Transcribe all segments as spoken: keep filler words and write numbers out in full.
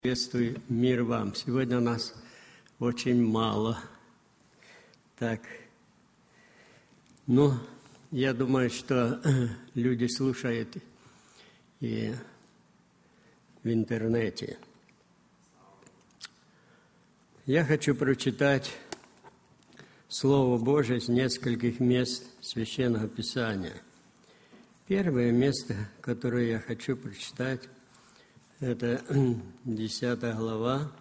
Приветствую, мир вам. Сегодня нас очень мало. Так, ну, я думаю, что люди слушают и в интернете. Я хочу прочитать Слово Божие с нескольких мест Священного Писания. Первое место, которое я хочу прочитать, это десятая глава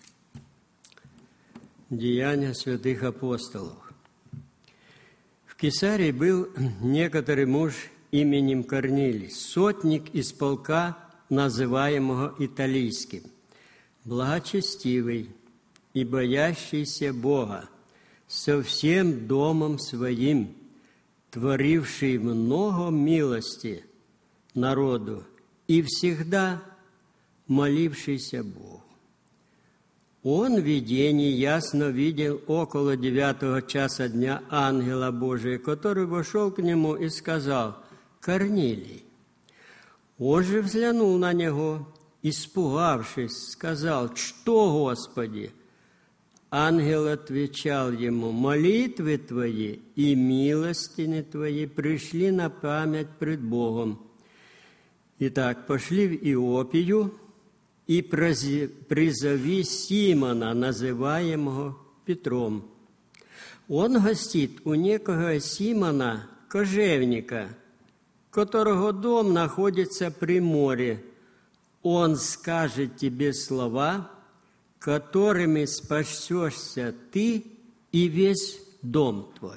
Деяния святых апостолов. В Кесарии был некоторый муж именем Корнилий, сотник из полка, называемого Италийским, благочестивый и боящийся Бога, со всем домом своим, творивший много милости народу и всегда молившийся Богу. Он в видении ясно видел около девятого часа дня ангела Божия, который вошел к нему и сказал: «Корнилий». Он же взглянул на него, испугавшись, сказал: «Что, Господи?» Ангел отвечал ему: «Молитвы твои и милостыни твои пришли на память пред Богом. Итак, пошли в Иопию и призови Симона, называемого Петром. Он гостит у некого Симона, кожевника, которого дом находится при море. Он скажет тебе слова, которыми спасешься ты и весь дом твой».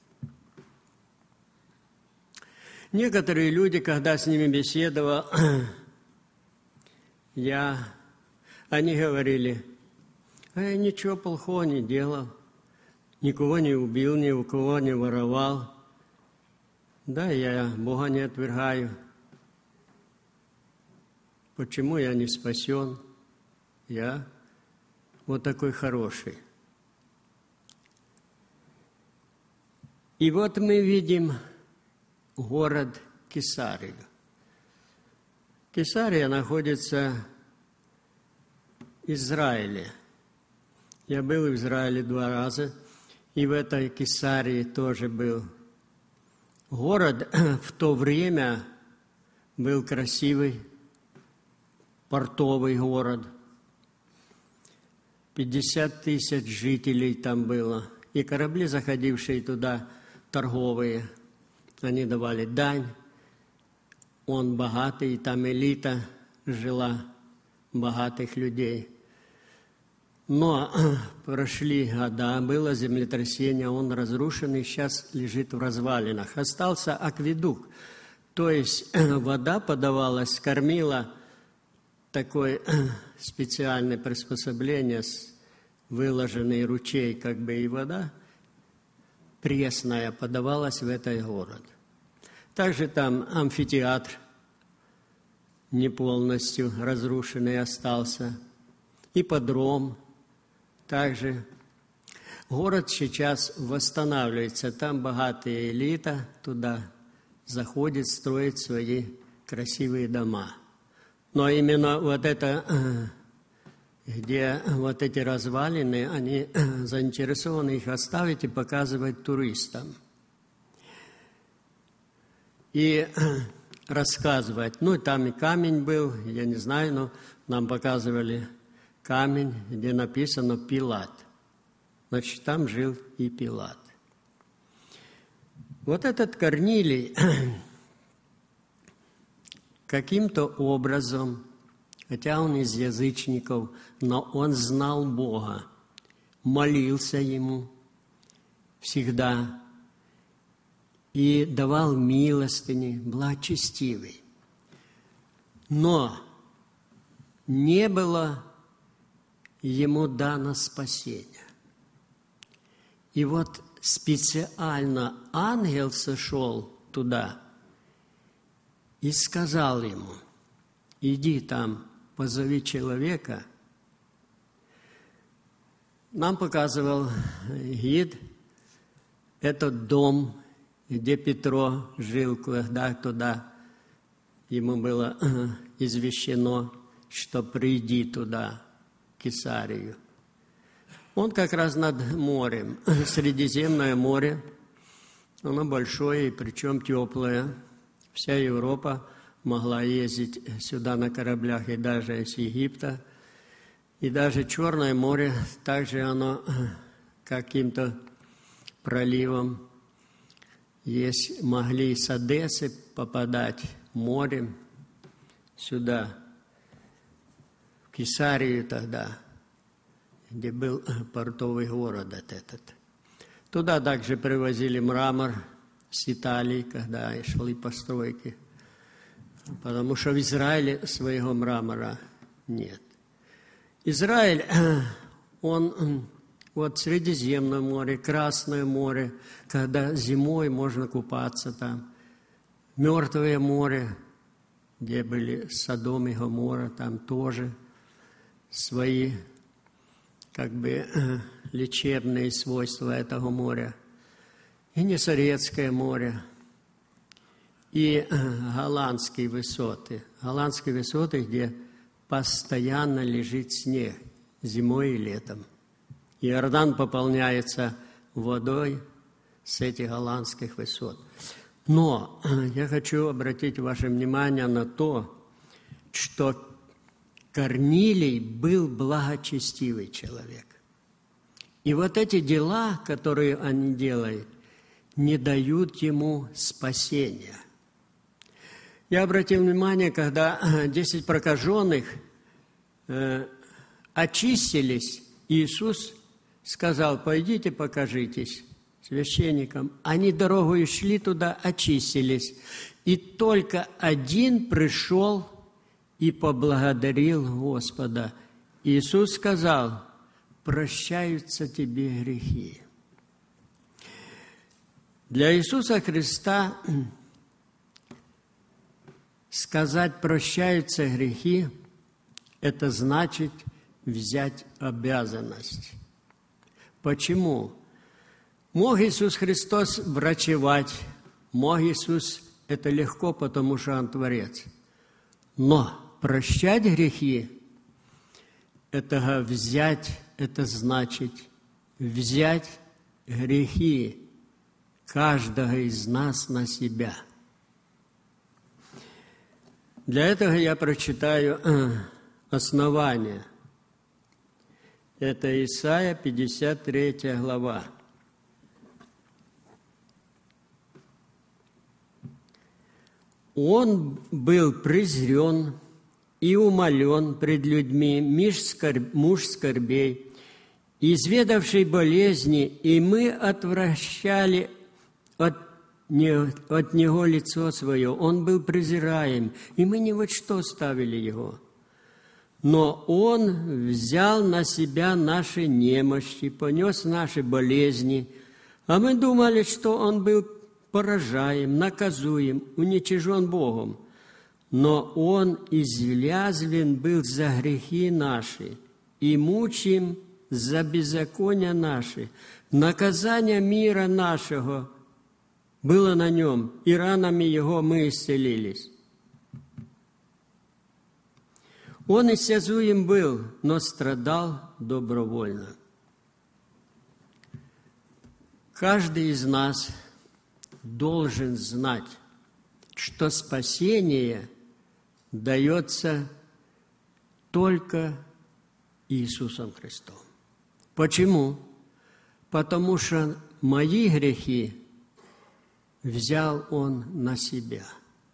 Некоторые люди, когда с ними беседовал, я, они говорили: а я ничего плохого не делал, никого не убил, ни у кого не воровал. Да, я Бога не отвергаю. Почему я не спасен? Я вот такой хороший. И вот мы видим город Кесарию. Кесария находится в Израиле. Я был в Израиле два раза, и в этой Кесарии тоже был. Город в то время был красивый, портовый город. пятьдесят тысяч жителей там было. И корабли, заходившие туда, торговые, они давали дань. Он богатый, там элита жила, богатых людей. Но прошли года, было землетрясение, он разрушенный, сейчас лежит в развалинах. Остался акведук, то есть вода подавалась, кормила, такое специальное приспособление, выложенный ручей, как бы и вода пресная подавалась в этот город. Также там амфитеатр не полностью разрушенный остался, ипподром. Также город сейчас восстанавливается, там богатая элита туда заходит, строит свои красивые дома. Но именно вот это, где вот эти развалины, они заинтересованы их оставить и показывать туристам. И рассказывать. Ну, там и камень был, я не знаю, но нам показывали камень, где написано «Пилат». Значит, там жил и Пилат. Вот этот Корнилий каким-то образом, хотя он из язычников, но он знал Бога, молился Ему всегда и давал милостыни, благочестивый. Но не было ему дано спасения. И вот специально ангел сошел туда и сказал ему: иди там, позови человека. Нам показывал гид этот дом, где Петро жил, когда туда ему было извещено, что приди туда, в Кесарию. Он как раз над морем, Средиземное море. Оно большое, и причем теплое. Вся Европа могла ездить сюда на кораблях, и даже из Египта. И даже Черное море, также оно каким-то проливом есть, могли с Одессы попадать морем сюда, в Кесарию тогда, где был портовый город этот. Туда также привозили мрамор с Италии, когда шли постройки, потому что в Израиле своего мрамора нет. Израиль, он вот Средиземное море, Красное море, когда зимой можно купаться там. Мертвое море, где были Содом и Гоморра, там тоже свои как бы лечебные свойства этого моря. И Генесарецкое море, и Голландские высоты. Голландские высоты, где постоянно лежит снег зимой и летом. Иордан пополняется водой с этих голландских высот. Но я хочу обратить ваше внимание на то, что Корнилий был благочестивый человек. И вот эти дела, которые они делают, не дают ему спасения. Я обратил внимание, когда десять прокаженных э, очистились, Иисус сказал: пойдите покажитесь священникам. Они дорогою шли туда, очистились. И только один пришел и поблагодарил Господа. Иисус сказал: прощаются тебе грехи. Для Иисуса Христа сказать «прощаются грехи» – это значит взять обязанность. Почему? Мог Иисус Христос врачевать, мог Иисус – это легко, потому что Он Творец. Но прощать грехи – это взять, это значит взять грехи каждого из нас на себя. Для этого я прочитаю основание. Это Исайя, пятьдесят третья глава. Он был презрен и умолен пред людьми, муж скорбей, изведавший болезни, и мы отвращали от, не, от Него лицо Свое. Он был презираем, и мы ни во что ставили Его. Но Он взял на себя наши немощи, понес наши болезни, а мы думали, что Он был поражаем, наказуем, уничижен Богом. Но Он изъязвлен был за грехи наши и мучим за беззакония наши. Наказание мира нашего было на Нем, и ранами Его мы исцелились. Он истязуем был, но страдал добровольно. Каждый из нас должен знать, что спасение дается только Иисусом Христом. Почему? Потому что мои грехи взял Он на себя.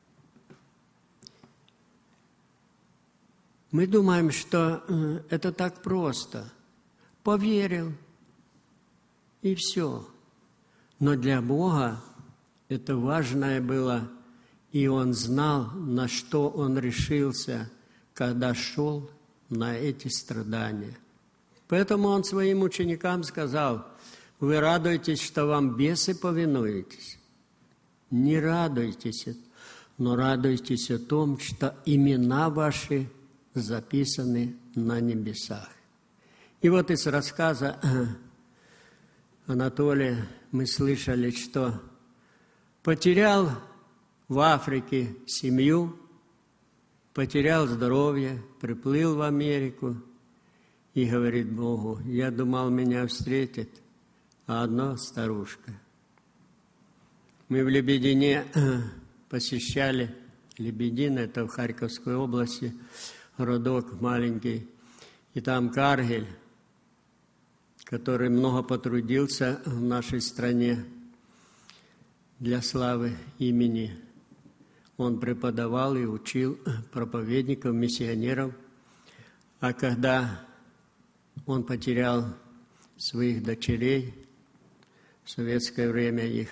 Мы думаем, что это так просто. Поверил, и все. Но для Бога это важное было, и Он знал, на что Он решился, когда шел на эти страдания. Поэтому Он своим ученикам сказал: вы радуетесь, что вам бесы повинуетесь. Не радуйтесь, но радуйтесь о том, что имена ваши записаны на небесах. И вот из рассказа Анатолия мы слышали, что потерял в Африке семью потерял здоровье, приплыл в Америку и говорит Богу: я думал, меня встретит, а одна старушка. Мы в Лебедине посещали, Лебедин, это в Харьковской области, городок маленький, и там Каргель, который много потрудился в нашей стране для славы имени. Он преподавал и учил проповедников, миссионеров. А когда он потерял своих дочерей, в советское время их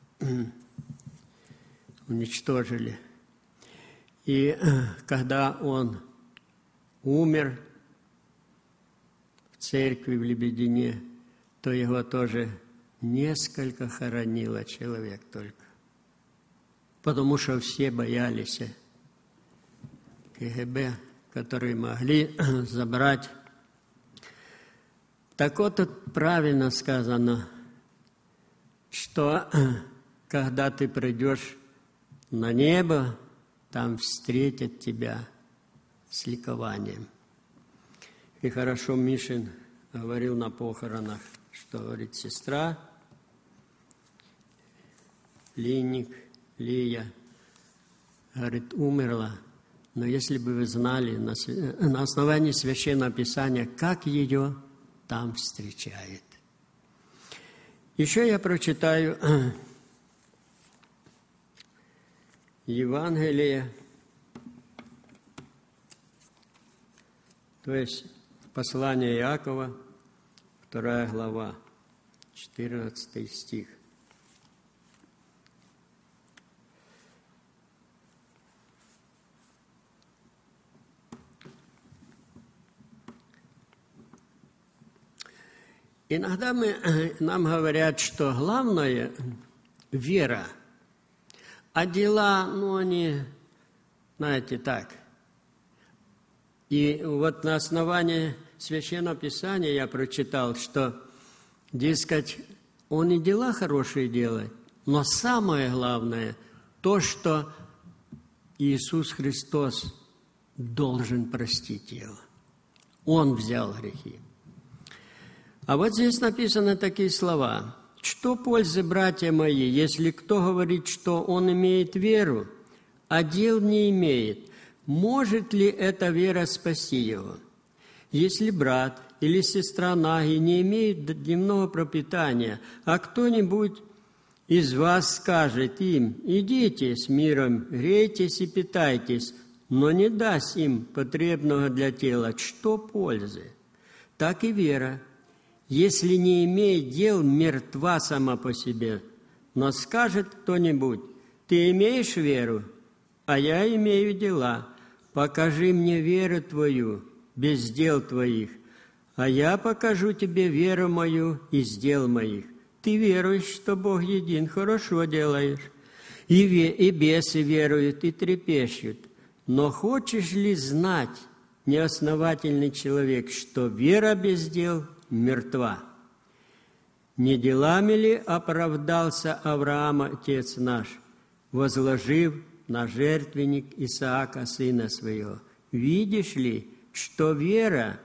уничтожили. И когда он умер в церкви в Лебедине, то его тоже несколько хоронило человек только. Потому что все боялись КГБ, которые могли забрать. Так вот, тут правильно сказано, что когда ты придешь на небо, там встретят тебя с ликованием. И хорошо Мишин говорил на похоронах, что, говорит, сестра, Линник, Лия, говорит, умерла. Но если бы вы знали на, на основании Священного Писания, как ее там встречает. Еще я прочитаю Евангелие, то есть послание Иакова, вторая глава, четырнадцатый стих. Иногда мы, нам говорят, что главное – вера, а дела, ну, они, знаете, так. И вот на основании Священного Писания я прочитал, что, дескать, он и дела хорошие делает, но самое главное – то, что Иисус Христос должен простить его. Он взял грехи. А вот здесь написаны такие слова. «Что пользы, братья мои, если кто говорит, что он имеет веру, а дел не имеет? Может ли эта вера спасти его? Если брат или сестра наги не имеют дневного пропитания, а кто-нибудь из вас скажет им: идите с миром, грейтесь и питайтесь, но не даст им потребного для тела, что пользы? Так и вера, если не имеет дел, мертва сама по себе. Но скажет кто-нибудь: ты имеешь веру, а я имею дела. Покажи мне веру твою без дел твоих, а я покажу тебе веру мою из дел моих. Ты веруешь, что Бог един, хорошо делаешь. И, ве, и бесы веруют, и трепещут. Но хочешь ли знать, неосновательный человек, что вера без дел мертва? Не делами ли оправдался Авраам, отец наш, возложив на жертвенник Исаака, сына своего? Видишь ли, что вера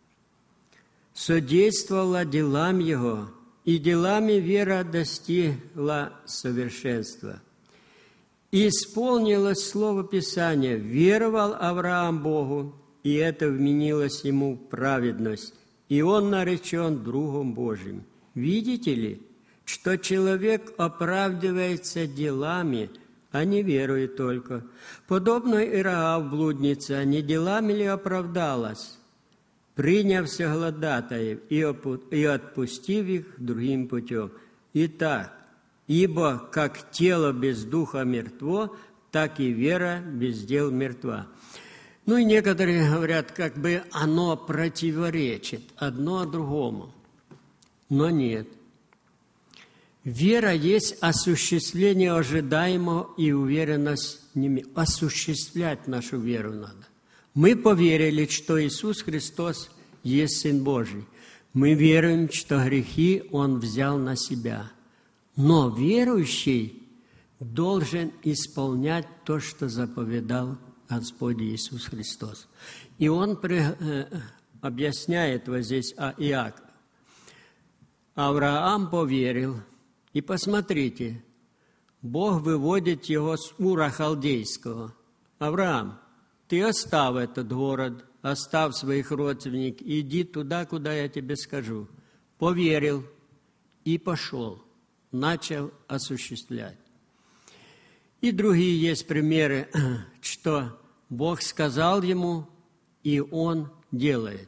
содействовала делам его, и делами вера достигла совершенства. И исполнилось слово Писания: веровал Авраам Богу, и это вменилось ему в праведность, и он наречен другом Божьим. Видите ли, что человек оправдывается делами, а не верою только. Подобно Ироав блудница, не делами ли оправдалась, приняв соглядатаев и отпустив их другим путем? Итак, ибо как тело без духа мертво, так и вера без дел мертва. Ну и некоторые говорят, как бы оно противоречит одно другому. Но нет. Вера есть осуществление ожидаемого и уверенность в нем. Осуществлять нашу веру надо. Мы поверили, что Иисус Христос есть Сын Божий. Мы веруем, что грехи Он взял на себя. Но верующий должен исполнять то, что заповедал Господь Иисус Христос. И Он при, э, объясняет вот здесь о Иакове. Авраам поверил, и посмотрите, Бог выводит его с Ура Халдейского. Авраам, ты оставь этот город, оставь своих родственников, иди туда, куда я тебе скажу. Поверил и пошел, начал осуществлять. И другие есть примеры, что Бог сказал ему, и он делает.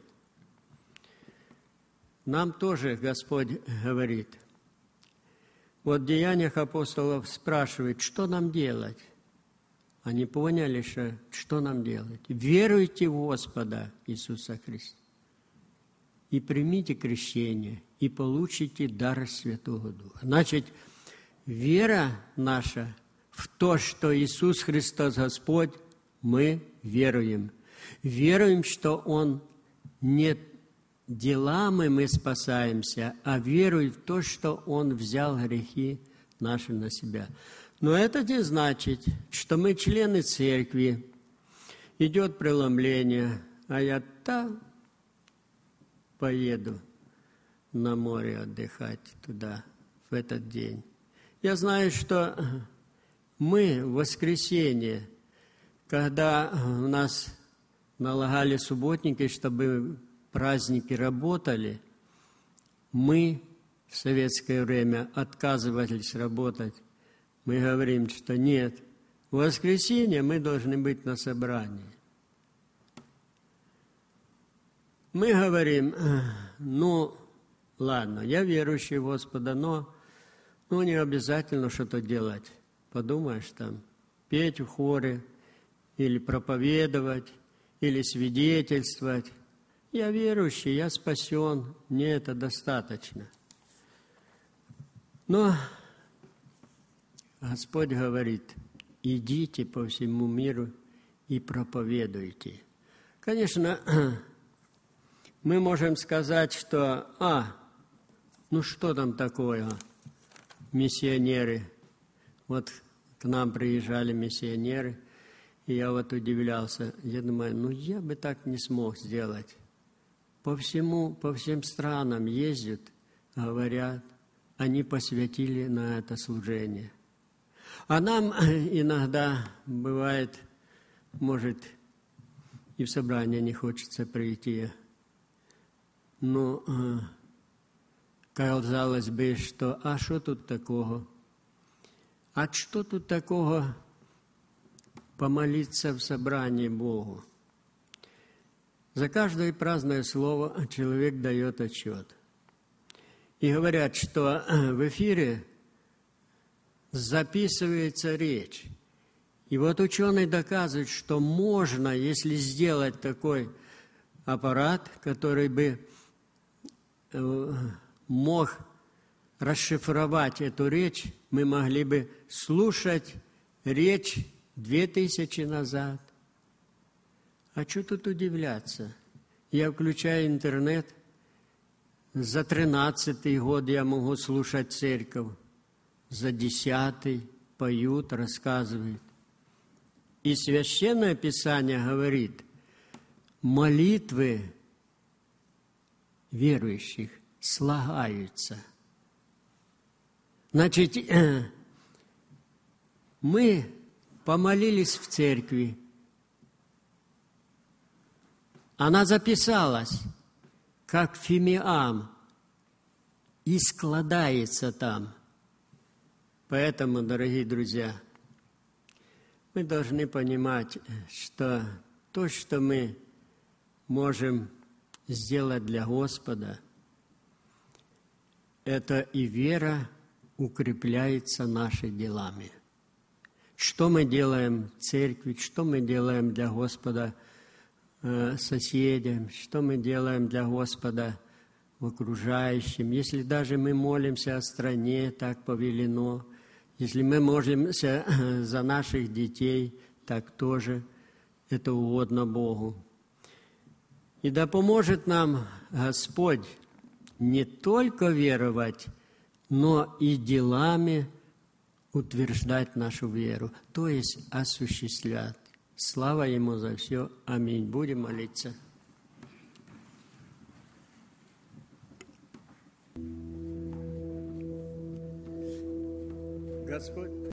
Нам тоже Господь говорит. Вот в Деяниях апостолов спрашивает, что нам делать? Они поняли, что, что нам делать. Веруйте в Господа Иисуса Христа и примите крещение, и получите дар Святого Духа. Значит, вера наша в то, что Иисус Христос Господь, мы веруем. Веруем, что Он не делами мы спасаемся, а веруем в то, что Он взял грехи наши на себя. Но это не значит, что мы члены церкви, идет преломление, а я там поеду на море отдыхать туда в этот день. Я знаю, что мы в воскресенье, когда у нас налагали субботники, чтобы праздники работали, мы в советское время отказывались работать. Мы говорим, что нет, в воскресенье мы должны быть на собрании. Мы говорим, ну, ладно, я верующий в Господа, но ну, не обязательно что-то делать. Подумаешь, там, петь в хоре, или проповедовать, или свидетельствовать. Я верующий, я спасен, мне это достаточно. Но Господь говорит, идите по всему миру и проповедуйте. Конечно, мы можем сказать, что, а, ну что там такое, миссионеры. Вот к нам приезжали миссионеры, и я вот удивлялся. Я думаю, ну я бы так не смог сделать. По всему, по всем странам ездят, говорят, они посвятили на это служение. А нам иногда бывает, может, и в собрание не хочется прийти. Но казалось бы, что, а что тут такого? А что тут такого помолиться в собрании Богу? За каждое праздное слово человек дает отчет. И говорят, что в эфире записывается речь. И вот ученые доказывают, что можно, если сделать такой аппарат, который бы мог расшифровать эту речь, мы могли бы слушать речь две тысячи назад. А что тут удивляться? Я включаю интернет, за тринадцатый год я могу слушать церковь, за десятый поют, рассказывают. И Священное Писание говорит, молитвы верующих слагаются. Значит, мы помолились в церкви, она записалась, как фимиам, и складается там. Поэтому, дорогие друзья, мы должны понимать, что то, что мы можем сделать для Господа, это и вера укрепляется нашими делами. Что мы делаем в церкви, что мы делаем для Господа э, соседям, что мы делаем для Господа в окружающем. Если даже мы молимся о стране, так повелено. Если мы молимся за наших детей, так тоже это угодно Богу. И да поможет нам Господь не только веровать, но и делами утверждать нашу веру, то есть осуществлять Слава Ему за все. Аминь. Будем молиться. Господь.